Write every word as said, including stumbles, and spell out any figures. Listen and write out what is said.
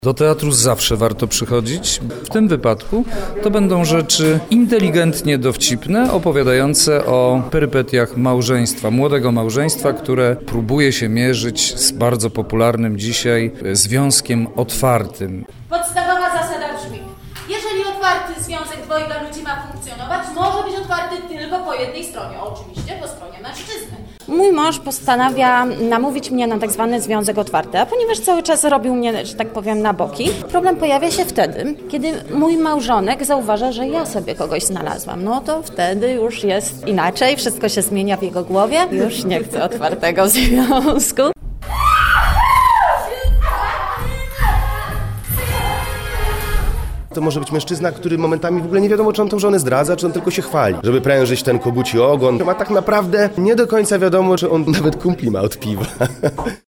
Do teatru zawsze warto przychodzić. W tym wypadku to będą rzeczy inteligentnie dowcipne, opowiadające o perypetiach małżeństwa, młodego małżeństwa, które próbuje się mierzyć z bardzo popularnym dzisiaj związkiem otwartym. Podstawowa zasada brzmi: jeżeli otwarty związek dwojga ludzi ma funkcjonować, może być otwarty tylko po jednej stronie, oczywiście po stronie mężczyzny. Mój mąż postanawia namówić mnie na tak zwany związek otwarty, a ponieważ cały czas robił mnie, że tak powiem, na boki, problem pojawia się wtedy, kiedy mój małżonek zauważa, że ja sobie kogoś znalazłam. No to wtedy już jest inaczej, wszystko się zmienia w jego głowie, już nie chce otwartego związku. To może być mężczyzna, który momentami w ogóle nie wiadomo, czy on tą żonę zdradza, czy on tylko się chwali, żeby prężyć ten koguci ogon. A tak naprawdę nie do końca wiadomo, czy on nawet kumpli ma od piwa.